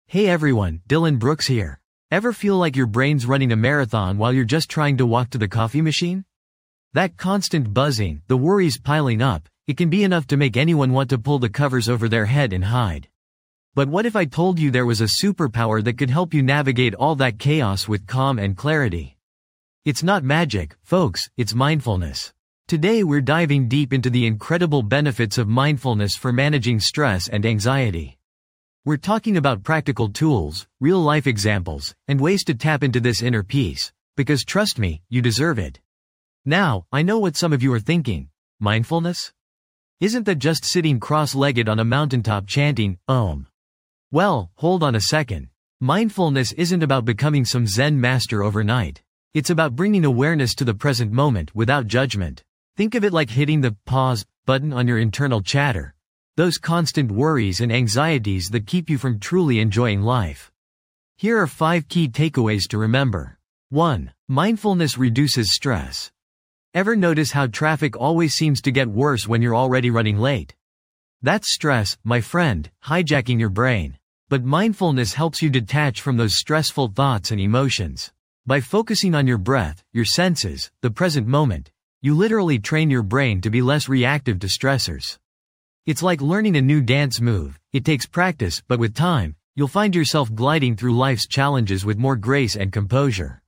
Hey everyone, Dylan Brooks here. Ever feel like your brain's running a marathon while you're just trying to walk to the coffee machine? That constant buzzing, the worries piling up, it can be enough to make anyone want to pull the covers over their head and hide. But what if I told you there was a superpower that could help you navigate all that chaos with calm and clarity? It's not magic, folks, it's mindfulness. Today we're diving deep into the incredible benefits of mindfulness for managing stress and anxiety. We're talking about practical tools, real-life examples, and ways to tap into this inner peace, because trust me, you deserve it. Now, I know what some of you are thinking. Mindfulness? Isn't that just sitting cross-legged on a mountaintop chanting, Om? Well, hold on a second. Mindfulness isn't about becoming some Zen master overnight. It's about bringing awareness to the present moment without judgment. Think of it like hitting the pause button on your internal chatter. Those constant worries and anxieties that keep you from truly enjoying life. Here are 5 key takeaways to remember. 1. Mindfulness reduces stress. Ever notice how traffic always seems to get worse when you're already running late? That's stress, my friend, hijacking your brain. But mindfulness helps you detach from those stressful thoughts and emotions. By focusing on your breath, your senses, the present moment, you literally train your brain to be less reactive to stressors. It's like learning a new dance move. It takes practice, but with time, you'll find yourself gliding through life's challenges with more grace and composure.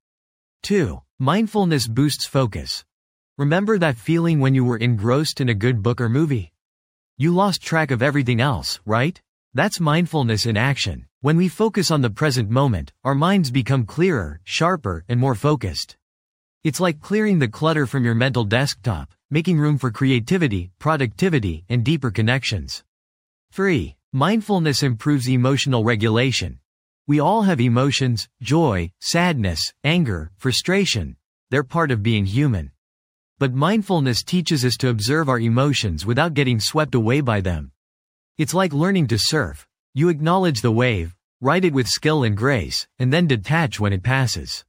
2. Mindfulness boosts focus. Remember that feeling when you were engrossed in a good book or movie? You lost track of everything else, right? That's mindfulness in action. When we focus on the present moment, our minds become clearer, sharper, and more focused. It's like clearing the clutter from your mental desktop, making room for creativity, productivity, and deeper connections. 3. Mindfulness improves emotional regulation. We all have emotions: joy, sadness, anger, frustration. They're part of being human. But mindfulness teaches us to observe our emotions without getting swept away by them. It's like learning to surf. You acknowledge the wave, ride it with skill and grace, and then detach when it passes.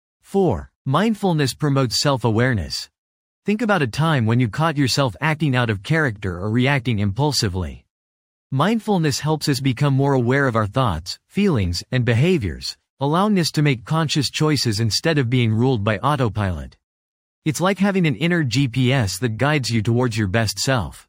4. Mindfulness promotes self-awareness. Think about a time when you caught yourself acting out of character or reacting impulsively. Mindfulness helps us become more aware of our thoughts, feelings, and behaviors, allowing us to make conscious choices instead of being ruled by autopilot. It's like having an inner GPS that guides you towards your best self.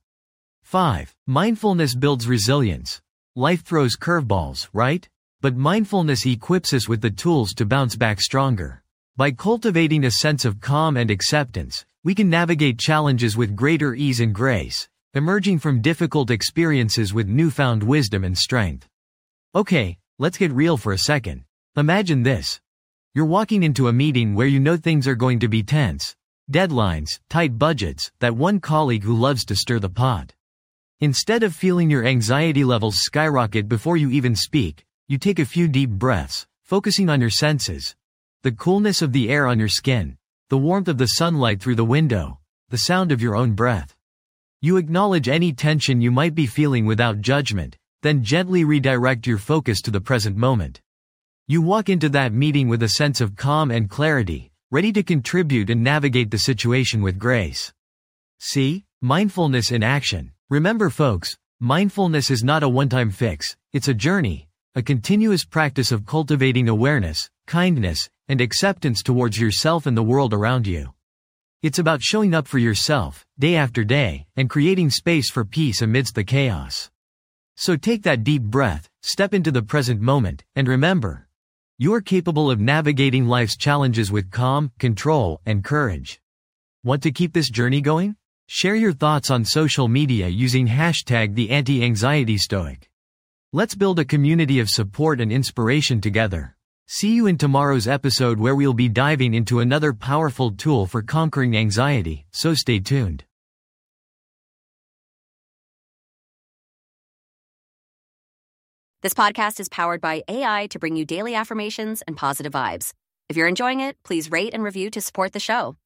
5. Mindfulness builds resilience. Life throws curveballs, right? But mindfulness equips us with the tools to bounce back stronger. By cultivating a sense of calm and acceptance, we can navigate challenges with greater ease and grace, emerging from difficult experiences with newfound wisdom and strength. Okay, let's get real for a second. Imagine this. You're walking into a meeting where you know things are going to be tense. Deadlines, tight budgets, that one colleague who loves to stir the pot. Instead of feeling your anxiety levels skyrocket before you even speak, you take a few deep breaths, focusing on your senses. The coolness of the air on your skin, the warmth of the sunlight through the window, the sound of your own breath. You acknowledge any tension you might be feeling without judgment, then gently redirect your focus to the present moment. You walk into that meeting with a sense of calm and clarity, ready to contribute and navigate the situation with grace. See? Mindfulness in action. Remember folks, mindfulness is not a one-time fix, it's a journey, a continuous practice of cultivating awareness, kindness, and acceptance towards yourself and the world around you. It's about showing up for yourself, day after day, and creating space for peace amidst the chaos. So take that deep breath, step into the present moment, and remember, you are capable of navigating life's challenges with calm, control, and courage. Want to keep this journey going? Share your thoughts on social media using hashtag #TheAnxietyStoic. Let's build a community of support and inspiration together. See you in tomorrow's episode where we'll be diving into another powerful tool for conquering anxiety, so stay tuned. This podcast is powered by AI to bring you daily affirmations and positive vibes. If you're enjoying it, please rate and review to support the show.